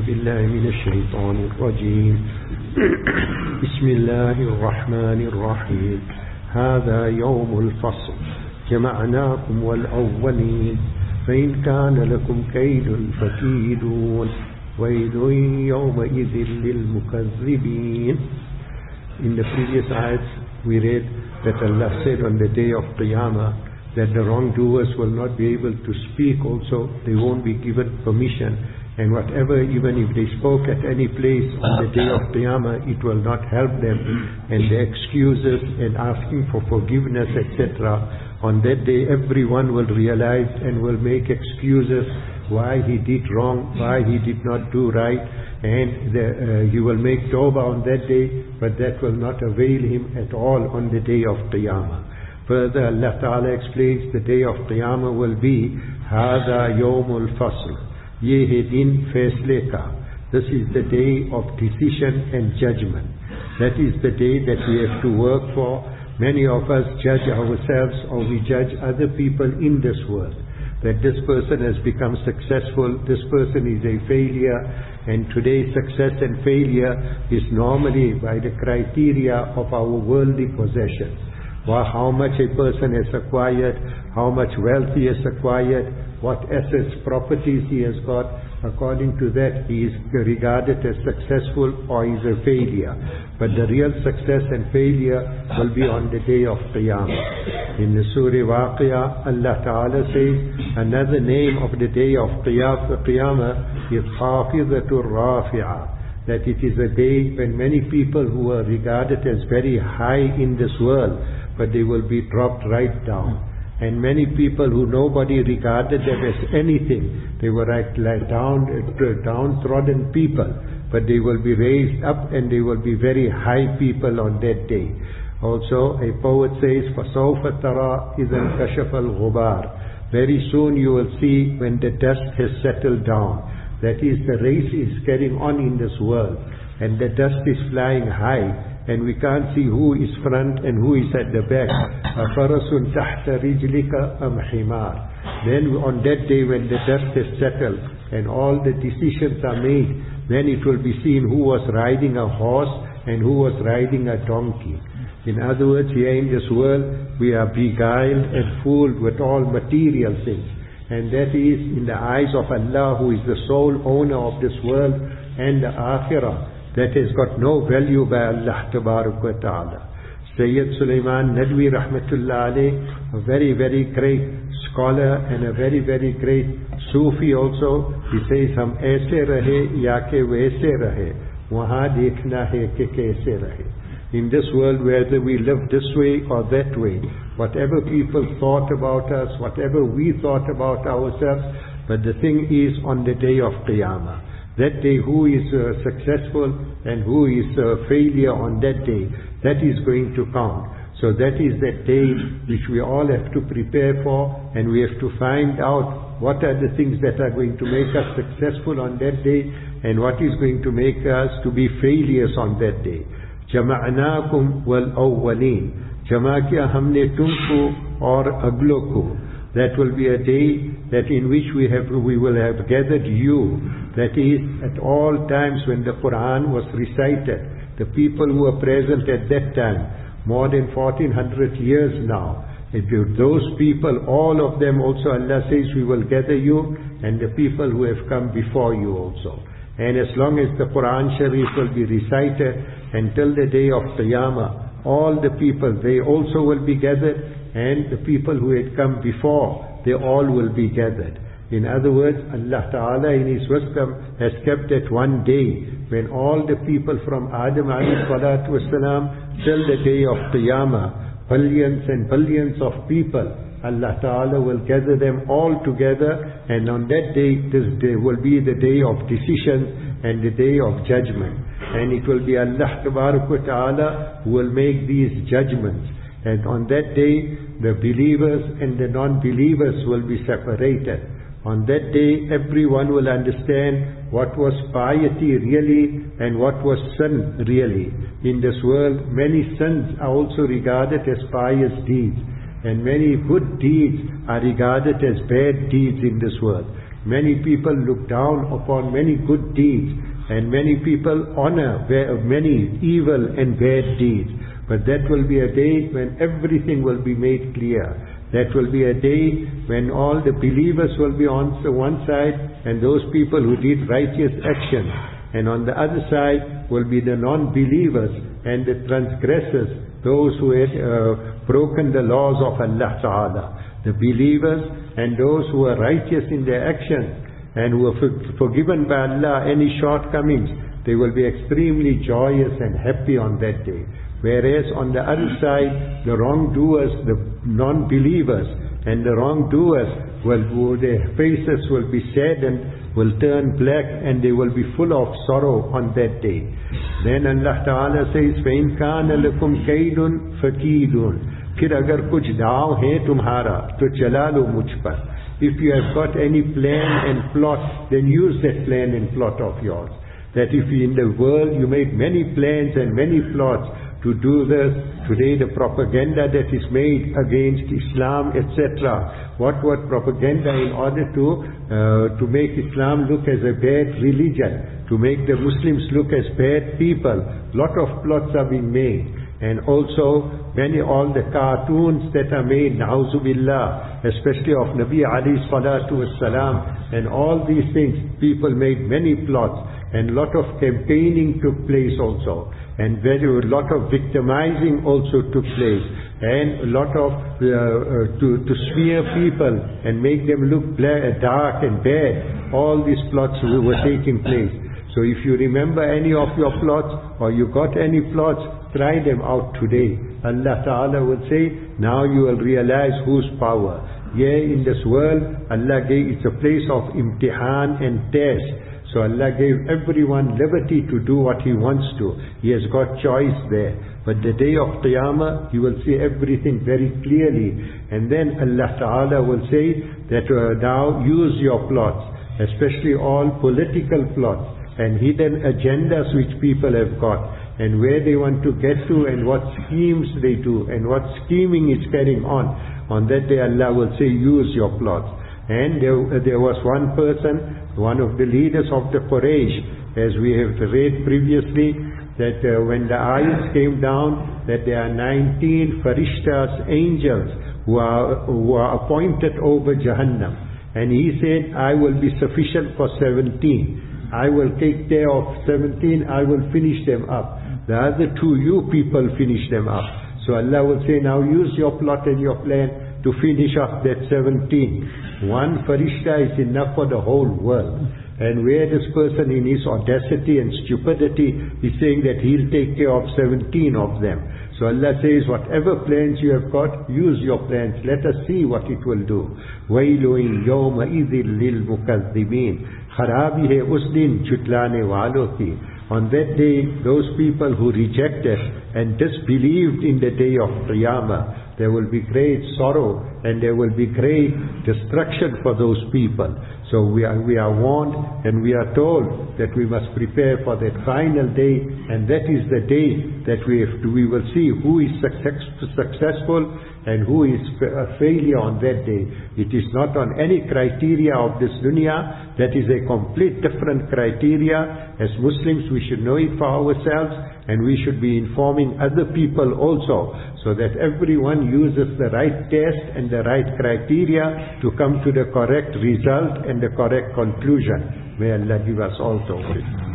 بالله من الشيطان الرجيم بسم الله الرحمن الرحيم هذا يوم الفصل جمعناكم والأولين فإن كان لكم كيد فكيدون ويل يومئذ للمكذبين. In the previous ayats we read that Allah said on the day of Qiyamah that the wrongdoers will not be able to speak also, they won't be given permission, and whatever, even if they spoke at any place on the day of Qiyamah, it will not help them, and the excuses and asking for forgiveness, etc. On that day everyone will realize and will make excuses why he did wrong, why he did not do right, and he will make tawbah on that day, but that will not avail him at all on the day of Qiyamah. Further, Allah Ta'ala explains the day of Qiyamah will be هَذَا يَوْمُ الْفَصْلِ Ye hai din faisle ka. This is the day of decision and judgment. That is the day that we have to work for. Many of us judge ourselves or we judge other people in this world, that this person has become successful, this person is a failure, and today's success and failure is normally by the criteria of our worldly possessions. How much a person has acquired, how much wealth he has acquired, what assets, properties he has got. According to that, he is regarded as successful or is a failure. But the real success and failure will be on the day of Qiyamah. In the Surah Waqia, Allah Ta'ala says, another name of the day of Qiyamah is Hafizatul Rafi'ah. That it is a day when many people who are regarded as very high in this world, but they will be dropped right down. And many people who nobody regarded them as anything, they were like downtrodden people, but they will be raised up and they will be very high people on that day. Also, a poet says, فَسَوْفَ تَرَى إِذَا انْكَشَفَ الْغُبَارِ Very soon you will see when the dust has settled down. That is, the race is carrying on in this world, and the dust is flying high, and we can't see who is front and who is at the back. أَفَرَسٌ تَحْتَ رِجْلِكَ أَمْ حِمَارٌ Then on that day when the dust has settled and all the decisions are made, then it will be seen who was riding a horse and who was riding a donkey. In other words, here in this world we are beguiled and fooled with all material things, and that is in the eyes of Allah, who is the sole owner of this world and the Akhirah, that has got no value by Allah Tabarak wa Ta'ala. Sayyid Sulaiman Nadwi Rahmatullah Alayh, a very, very great scholar and a very, very great Sufi also, he says, Hum aise rahe ya ke waise rahe, wahan dekhna hai ke kaise rahe. In this world, whether we live this way or that way, whatever people thought about us, whatever we thought about ourselves, but the thing is on the day of Qiyamah. That day, who is successful and who is a failure on that day, that is going to count. So that is that day which we all have to prepare for, and we have to find out what are the things that are going to make us successful on that day, and what is going to make us to be failures on that day. Jama'anakum wal awwaleen. Jama kiya humne tumko aur aglo ko. That will be a day that in which we will have gathered you. That is, at all times when the Quran was recited, the people who were present at that time, more than 1400 years now, those people, all of them also, Allah says, we will gather you, and the people who have come before you also. And as long as the Quran Sharif will be recited until the day of Qiyamah, all the people, they also will be gathered, and the people who had come before, they all will be gathered. In other words, Allah Ta'ala in His wisdom has kept that one day when all the people from Adam alayhi salatu wasalam till the day of Qiyamah, billions and billions of people, Allah Ta'ala will gather them all together, and on that day, this day will be the day of decision and the day of judgment. And it will be Allah Ta'ala who will make these judgments. And on that day, the believers and the non-believers will be separated. On that day, everyone will understand what was piety really and what was sin really. In this world, many sins are also regarded as pious deeds, and many good deeds are regarded as bad deeds in this world. Many people look down upon many good deeds, and many people honor many evil and bad deeds. But that will be a day when everything will be made clear. That will be a day when all the believers will be on one side, and those people who did righteous actions. And on the other side will be the non-believers and the transgressors, those who had broken the laws of Allah Ta'ala. The believers and those who are righteous in their actions and who are forgiven by Allah any shortcomings, they will be extremely joyous and happy on that day. Whereas on the other side, the wrongdoers, the non-believers and the wrongdoers, their faces will be saddened, will turn black, and they will be full of sorrow on that day. Then Allah Ta'ala says, فَإِنْ كَانَ لَكُمْ كَيْدٌ فَكِيدٌ. फिर अगर कुछ दाव है तुम्हारा तो चला लो मुझ पर. If you have got any plan and plot, then use that plan and plot of yours. That if in the world you made many plans and many plots to do this, today the propaganda that is made against Islam, etc. What propaganda in order to make Islam look as a bad religion, to make the Muslims look as bad people. Lot of plots are being made. And also all the cartoons that are made, na'uzu billah, especially of Nabi alayhi salatu wassalam, and all these things, people made many plots, and lot of campaigning took place also, and a lot of victimizing also took place, and a lot of to smear people and make them look dark and bad. All these plots were taking place. So if you remember any of your plots, or you got any plots, try them out today. Allah Ta'ala will say, now you will realize whose power. In this world, Allah gave, it's a place of imtihan and test. So Allah gave everyone liberty to do what He wants to. He has got choice there. But the day of Qiyamah, you will see everything very clearly. And then Allah Ta'ala will say that now use your plots, especially all political plots and hidden agendas which people have got, and where they want to get to, and what schemes they do, and what scheming is carrying on. On that day Allah will say, use your plots. And there was one person, one of the leaders of the Quraysh, as we have read previously, that when the ayahs came down, that there are 19 farishtas, angels, who are appointed over Jahannam. And he said, I will be sufficient for 17. I will take care of 17, I will finish them up. The other two, you people finish them up. So Allah will say, now use your plot and your plan to finish up that 17. One farishta is enough for the whole world. And where this person in his audacity and stupidity is saying that he'll take care of 17 of them. So Allah says, whatever plans you have got, use your plans. Let us see what it will do. وَيْلٌ يَوْمَئِذٍ لِلْمُكَذِّبِينَ. खराबी है उस दिन झुटलाने वालों की. On that day, those people who rejected and disbelieved in the day of Qiyamah, there will be great sorrow and there will be great destruction for those people. So we are warned and we are told that we must prepare for that final day, and that is the day that we will see who is successful and who is a failure on that day. It is not on any criteria of this dunya. That is a complete different criteria. As Muslims, we should know it for ourselves, and we should be informing other people also, so that everyone uses the right test and the right criteria to come to the correct result and the correct conclusion. May Allah give us all tawfiq.